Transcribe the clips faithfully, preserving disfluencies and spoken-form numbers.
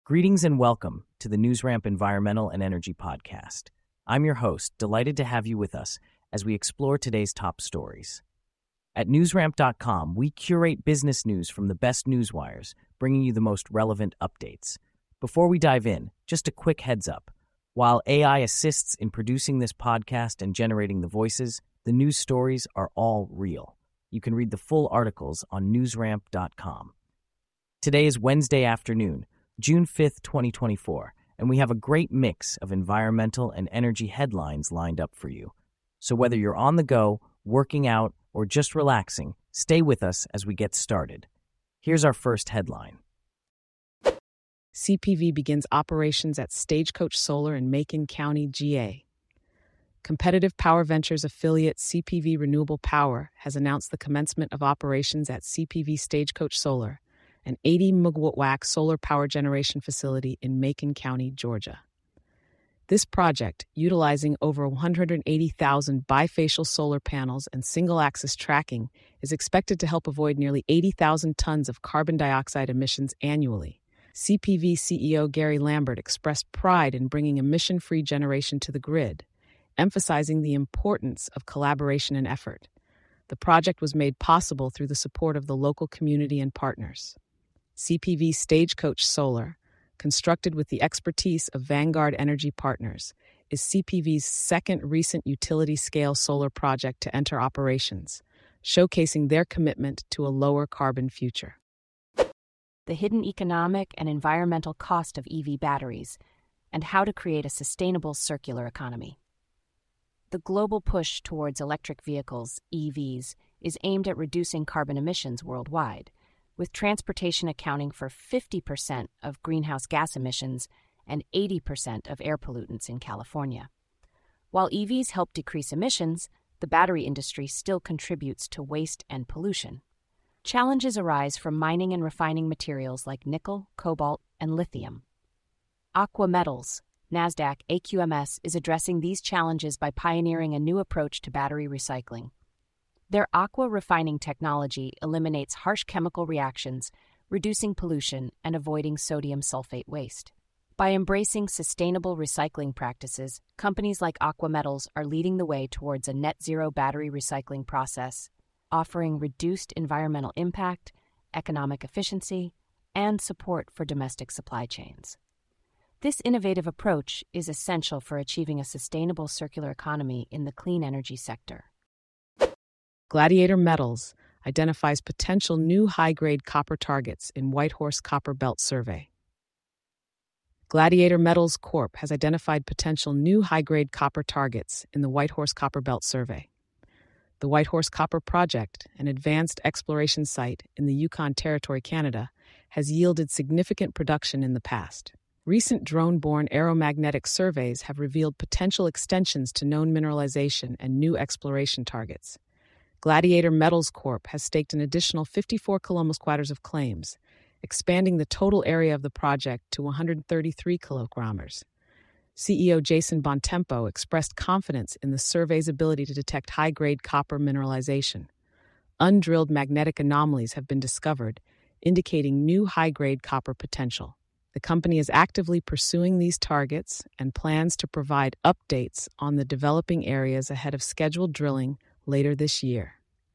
Greetings and welcome to the NewsRamp Environmental and Energy Podcast. I'm your host, delighted to have you with us as we explore today's top stories. At newsramp dot com, we curate business news from the best newswires, bringing you the most relevant updates. Before we dive in, just a quick heads up. While A I assists in producing this podcast and generating the voices, the news stories are all real. You can read the full articles on newsramp dot com. Today is Wednesday afternoon, June fifth, twenty twenty-four, and we have a great mix of environmental and energy headlines lined up for you. So whether you're on the go, working out, or just relaxing, stay with us as we get started. Here's our first headline. C P V begins operations at Stagecoach Solar in Macon County, G A. Competitive Power Ventures affiliate C P V Renewable Power has announced the commencement of operations at C P V Stagecoach Solar, an eighty megawatt solar power generation facility in Macon County, Georgia. This project, utilizing over one hundred eighty thousand bifacial solar panels and single-axis tracking, is expected to help avoid nearly eighty thousand tons of carbon dioxide emissions annually. C P V C E O Gary Lambert expressed pride in bringing emission-free generation to the grid, emphasizing the importance of collaboration and effort. The project was made possible through the support of the local community and partners. C P V Stagecoach Solar, constructed with the expertise of Vanguard Energy Partners, is C P V's second recent utility-scale solar project to enter operations, showcasing their commitment to a lower carbon future. The hidden economic and environmental cost of E V batteries, and how to create a sustainable circular economy. The global push towards electric vehicles, E Vs, is aimed at reducing carbon emissions worldwide, with transportation accounting for fifty percent of greenhouse gas emissions and eighty percent of air pollutants in California. While E Vs help decrease emissions, the battery industry still contributes to waste and pollution. Challenges arise from mining and refining materials like nickel, cobalt, and lithium. Aqua Metals, NASDAQ A Q M S, is addressing these challenges by pioneering a new approach to battery recycling. Their aqua refining technology eliminates harsh chemical reactions, reducing pollution and avoiding sodium sulfate waste. By embracing sustainable recycling practices, companies like Aqua Metals are leading the way towards a net-zero battery recycling process, offering reduced environmental impact, economic efficiency, and support for domestic supply chains. This innovative approach is essential for achieving a sustainable circular economy in the clean energy sector. Gladiator Metals identifies potential new high-grade copper targets in Whitehorse Copper Belt Survey. Gladiator Metals Corp has identified potential new high-grade copper targets in the Whitehorse Copper Belt Survey. The Whitehorse Copper Project, an advanced exploration site in the Yukon Territory, Canada, has yielded significant production in the past. Recent drone-borne aeromagnetic surveys have revealed potential extensions to known mineralization and new exploration targets. Gladiator Metals Corp has staked an additional fifty-four kilometers of claims, expanding the total area of the project to one hundred thirty-three kilometers. C E O Jason Bontempo expressed confidence in the survey's ability to detect high-grade copper mineralization. Undrilled magnetic anomalies have been discovered, indicating new high-grade copper potential. The company is actively pursuing these targets and plans to provide updates on the developing areas ahead of scheduled drilling later this year.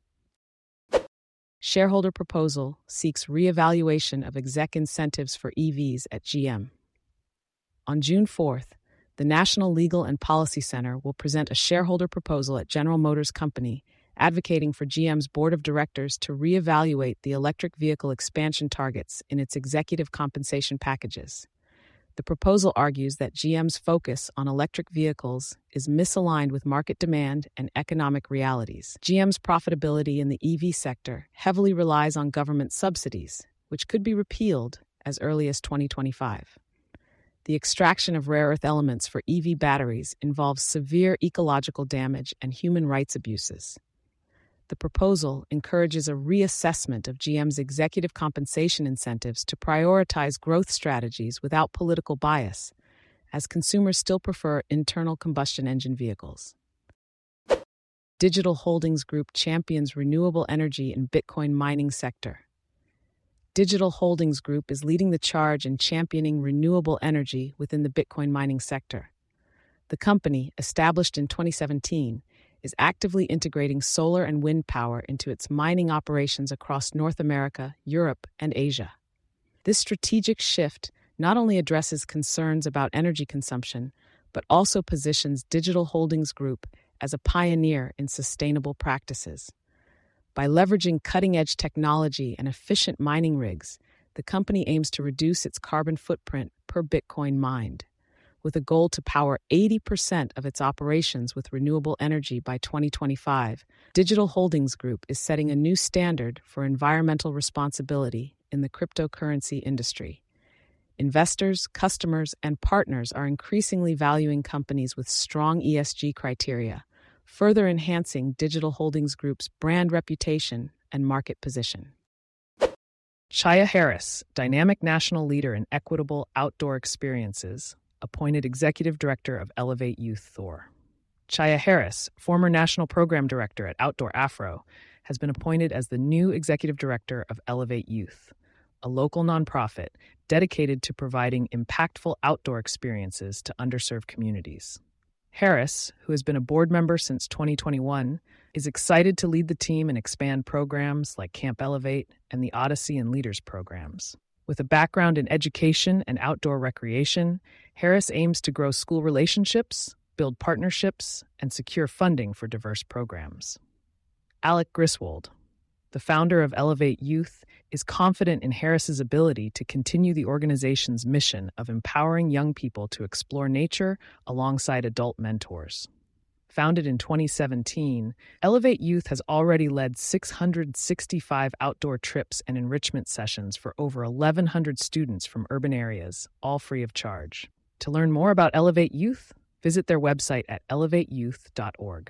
Shareholder proposal seeks re-evaluation of exec incentives for E Vs at G M. On June fourth, the National Legal and Policy Center will present a shareholder proposal at General Motors Company advocating for G M's board of directors to re-evaluate the electric vehicle expansion targets in its executive compensation packages. The proposal argues that G M's focus on electric vehicles is misaligned with market demand and economic realities. G M's profitability in the E V sector heavily relies on government subsidies, which could be repealed as early as twenty twenty-five. The extraction of rare earth elements for E V batteries involves severe ecological damage and human rights abuses. The proposal encourages a reassessment of G M's executive compensation incentives to prioritize growth strategies without political bias, as consumers still prefer internal combustion engine vehicles. Digital Holdings Group champions renewable energy in Bitcoin mining sector. Digital Holdings Group is leading the charge in championing renewable energy within the Bitcoin mining sector. The company, established in twenty seventeen, is actively integrating solar and wind power into its mining operations across North America, Europe, and Asia. This strategic shift not only addresses concerns about energy consumption, but also positions Digital Holdings Group as a pioneer in sustainable practices. By leveraging cutting-edge technology and efficient mining rigs, the company aims to reduce its carbon footprint per Bitcoin mined, with a goal to power eighty percent of its operations with renewable energy by twenty twenty-five. Digital Holdings Group is setting a new standard for environmental responsibility in the cryptocurrency industry. Investors, customers, and partners are increasingly valuing companies with strong E S G criteria, further enhancing Digital Holdings Group's brand reputation and market position. Chaya Harris, dynamic national leader in equitable outdoor experiences, appointed Executive Director of Elevate Youth Thor. Chaya Harris, former National Program Director at Outdoor Afro, has been appointed as the new Executive Director of Elevate Youth, a local nonprofit dedicated to providing impactful outdoor experiences to underserved communities. Harris, who has been a board member since twenty twenty-one, is excited to lead the team and expand programs like Camp Elevate and the Odyssey and Leaders programs. With a background in education and outdoor recreation, Harris aims to grow school relationships, build partnerships, and secure funding for diverse programs. Alec Griswold, the founder of Elevate Youth, is confident in Harris's ability to continue the organization's mission of empowering young people to explore nature alongside adult mentors. Founded in twenty seventeen, Elevate Youth has already led six hundred sixty-five outdoor trips and enrichment sessions for over eleven hundred students from urban areas, all free of charge. To learn more about Elevate Youth, visit their website at elevate youth dot org.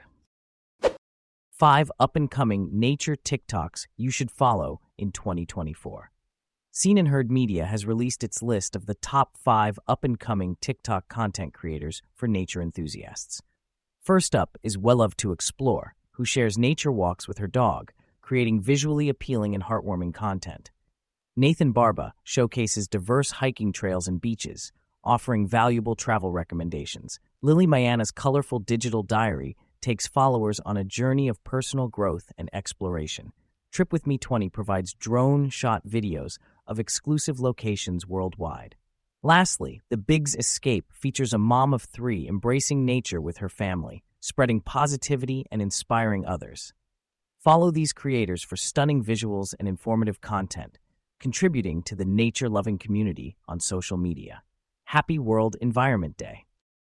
Five up-and-coming nature TikToks you should follow in twenty twenty-four. Seen and Heard Media has released its list of the top five up-and-coming TikTok content creators for nature enthusiasts. First up is Well Love to Explore, who shares nature walks with her dog, creating visually appealing and heartwarming content. Nathan Barba showcases diverse hiking trails and beaches, offering valuable travel recommendations. Lily Mayana's colorful digital diary takes followers on a journey of personal growth and exploration. Trip With Me twenty provides drone-shot videos of exclusive locations worldwide. Lastly, The Big's Escape features a mom of three embracing nature with her family, spreading positivity and inspiring others. Follow these creators for stunning visuals and informative content, contributing to the nature-loving community on social media. Happy World Environment Day!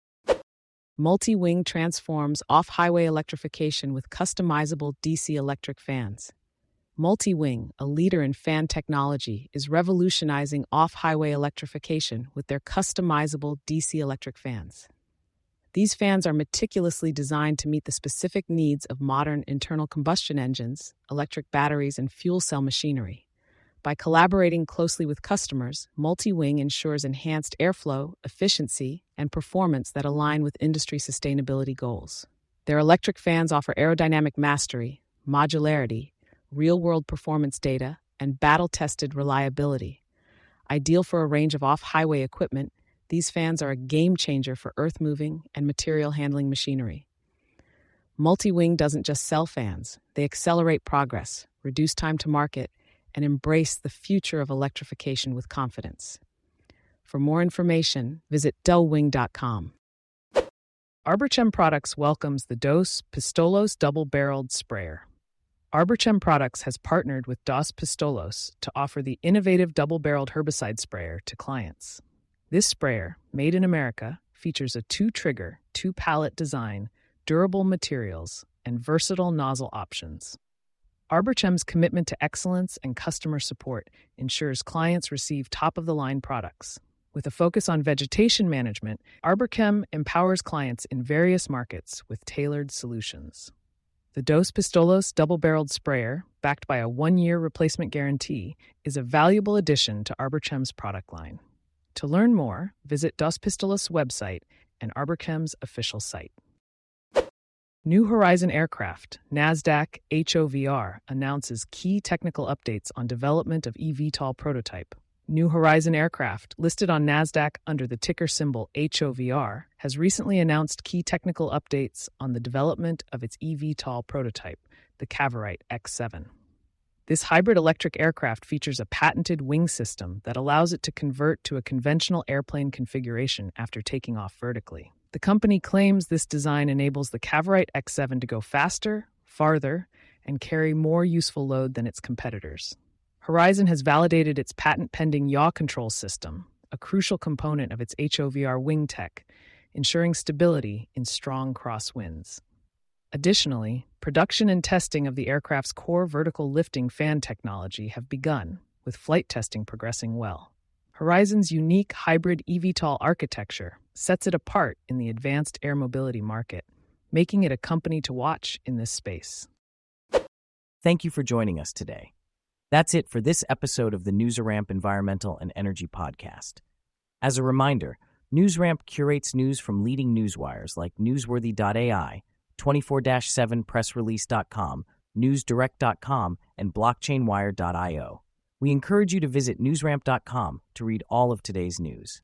Multi-Wing transforms off-highway electrification with customizable D C electric fans. Multi-Wing, a leader in fan technology, is revolutionizing off-highway electrification with their customizable D C electric fans. These fans are meticulously designed to meet the specific needs of modern internal combustion engines, electric batteries, and fuel cell machinery. By collaborating closely with customers, Multi-Wing ensures enhanced airflow, efficiency, and performance that align with industry sustainability goals. Their electric fans offer aerodynamic mastery, modularity, real-world performance data, and battle-tested reliability. Ideal for a range of off-highway equipment, these fans are a game-changer for earth-moving and material-handling machinery. Multi-Wing doesn't just sell fans, they accelerate progress, reduce time to market, and embrace the future of electrification with confidence. For more information, visit del wing dot com. Arborchem Products welcomes the Dos Pistolos double-barreled sprayer. Arborchem Products has partnered with Dos Pistolos to offer the innovative double-barreled herbicide sprayer to clients. This sprayer, made in America, features a two-trigger, two-pallet design, durable materials, and versatile nozzle options. Arborchem's commitment to excellence and customer support ensures clients receive top-of-the-line products. With a focus on vegetation management, Arborchem empowers clients in various markets with tailored solutions. The Dos Pistolos double-barreled sprayer, backed by a one-year replacement guarantee, is a valuable addition to Arborchem's product line. To learn more, visit Dos Pistolos' website and Arborchem's official site. New Horizon Aircraft, NASDAQ H O V R, announces key technical updates on development of eVTOL prototype. New Horizon Aircraft, listed on NASDAQ under the ticker symbol H O V R, has recently announced key technical updates on the development of its eVTOL prototype, the Cavorite X seven. This hybrid electric aircraft features a patented wing system that allows it to convert to a conventional airplane configuration after taking off vertically. The company claims this design enables the Cavorite X seven to go faster, farther, and carry more useful load than its competitors. Horizon has validated its patent-pending yaw control system, a crucial component of its H O V R wing tech, ensuring stability in strong crosswinds. Additionally, production and testing of the aircraft's core vertical lifting fan technology have begun, with flight testing progressing well. Horizon's unique hybrid eVTOL architecture sets it apart in the advanced air mobility market, making it a company to watch in this space. Thank you for joining us today. That's it for this episode of the NewsRamp Environmental and Energy Podcast. As a reminder, NewsRamp curates news from leading newswires like newsworthy dot A I, twenty-four seven press release dot com, news direct dot com, and blockchain wire dot io. We encourage you to visit newsramp dot com to read all of today's news.